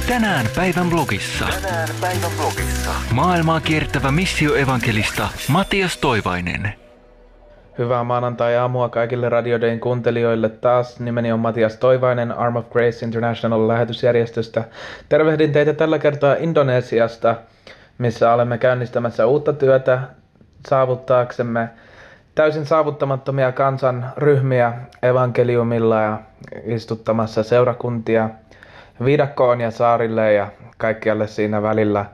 Tänään päivän blogissa. Maailmaa kiertävä missioevankelista Matias Toivainen. Hyvää maanantai-aamua kaikille Radio Dayn kuuntelijoille taas. Nimeni on Matias Toivainen Arm of Grace International lähetysjärjestöstä. Tervehdin teitä tällä kertaa Indonesiasta, missä olemme käynnistämässä uutta työtä saavuttaaksemme täysin saavuttamattomia kansanryhmiä evankeliumilla ja istuttamassa seurakuntia viidakkoon ja saarille ja kaikkialle siinä välillä.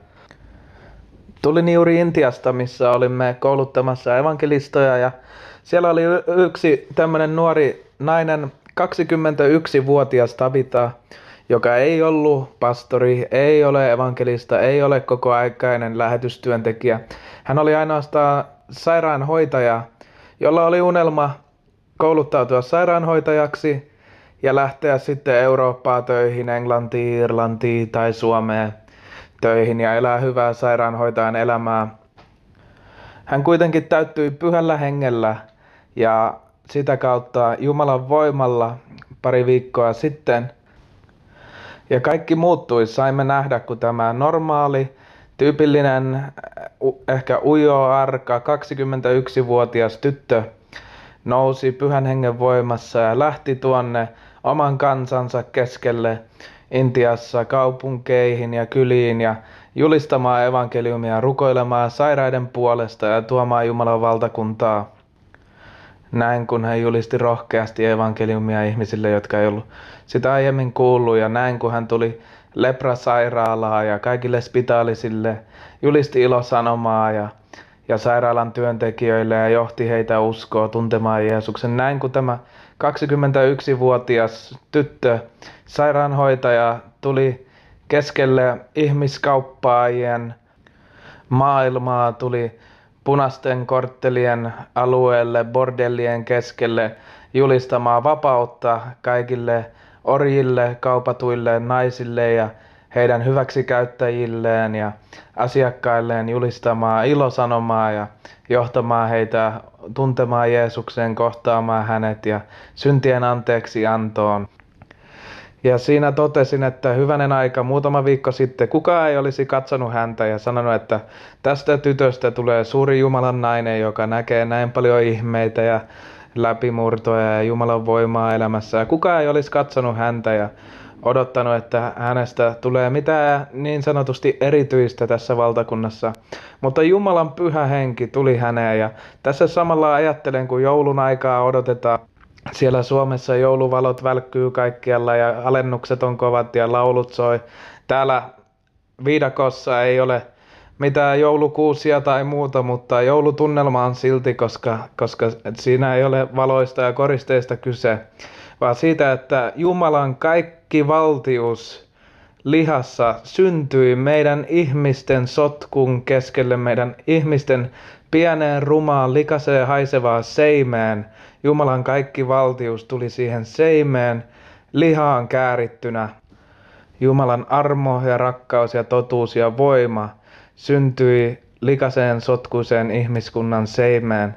Tulin juuri Intiasta, missä olimme kouluttamassa evankelistoja ja siellä oli yksi tämmöinen nuori nainen, 21-vuotias Tabita, joka ei ollut pastori, ei ole evankelista, ei ole kokoaikainen lähetystyöntekijä. Hän oli ainoastaan sairaanhoitaja, jolla oli unelma kouluttautua sairaanhoitajaksi ja lähteä sitten Eurooppaan töihin, Englantiin, Irlantiin tai Suomeen töihin ja elää hyvää sairaanhoitajan elämää. Hän kuitenkin täyttyi pyhällä hengellä ja sitä kautta Jumalan voimalla pari viikkoa sitten. Ja kaikki muuttui. Saimme nähdä, kun tämä normaali, tyypillinen, ehkä ujo, arka, 21-vuotias tyttö nousi pyhän hengen voimassa ja lähti tuonne oman kansansa keskelle Intiassa kaupunkeihin ja kyliin ja julistamaan evankeliumia, rukoilemaan sairaiden puolesta ja tuomaan Jumalan valtakuntaa. Näin kun hän julisti rohkeasti evankeliumia ihmisille, jotka ei ollut sitä aiemmin kuullut, ja näin kun hän tuli leprasairaalaan ja kaikille spitaalisille julisti ilosanomaa ja sairaalan työntekijöille ja johti heitä uskoa tuntemaan Jeesuksen. Näin kun tämä 21-vuotias tyttö, sairaanhoitaja, tuli keskelle ihmiskauppaajien maailmaa, tuli punaisten korttelien alueelle, bordellien keskelle julistamaan vapautta kaikille orjille, kaupatuille naisille ja heidän hyväksikäyttäjilleen ja asiakkailleen, julistamaan ilosanomaa ja johtamaan heitä tuntemaan Jeesuksen, kohtaamaan hänet ja syntien anteeksi antoon. Ja siinä totesin, että hyvänen aika, muutama viikko sitten kukaan ei olisi katsonut häntä ja sanonut, että tästä tytöstä tulee suuri Jumalan nainen, joka näkee näin paljon ihmeitä ja läpimurtoja ja Jumalan voimaa elämässä. Ja kukaan ei olisi katsonut häntä ja odottanut, että hänestä tulee mitään niin sanotusti erityistä tässä valtakunnassa. Mutta Jumalan pyhä henki tuli häneen ja tässä samalla ajattelen, kun joulun aikaa odotetaan. Siellä Suomessa jouluvalot välkkyy kaikkialla ja alennukset on kovat ja laulut soi. Täällä viidakossa ei ole mitään joulukuusia tai muuta, mutta joulutunnelma on silti, koska siinä ei ole valoista ja koristeista kyse, vaan siitä, että Jumalan kaikki valtius lihassa syntyi meidän ihmisten sotkun keskelle, meidän ihmisten pieneen, rumaan, likaseen, haisevaan seimeen. Jumalan kaikki valtius tuli siihen seimeen lihaan käärittynä. Jumalan armo ja rakkaus ja totuus ja voima syntyi likaseen, sotkuiseen ihmiskunnan seimeen.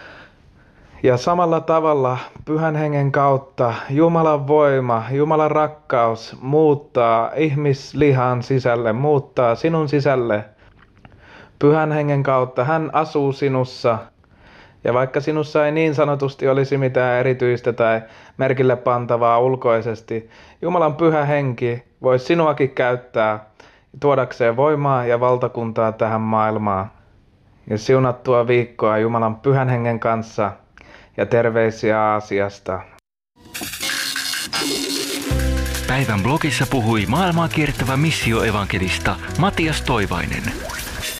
Ja samalla tavalla pyhän hengen kautta Jumalan voima, Jumalan rakkaus muuttaa ihmislihan sisälle, muuttaa sinun sisälle. Pyhän hengen kautta hän asuu sinussa. Ja vaikka sinussa ei niin sanotusti olisi mitään erityistä tai merkille pantavaa ulkoisesti, Jumalan pyhä henki voisi sinuakin käyttää tuodakseen voimaa ja valtakuntaa tähän maailmaan. Ja siunattua viikkoa Jumalan pyhän hengen kanssa ja terveisiä Aasiasta. Päivän blogissa puhui maailmaa kiertävä missioevankelista Matias Toivainen.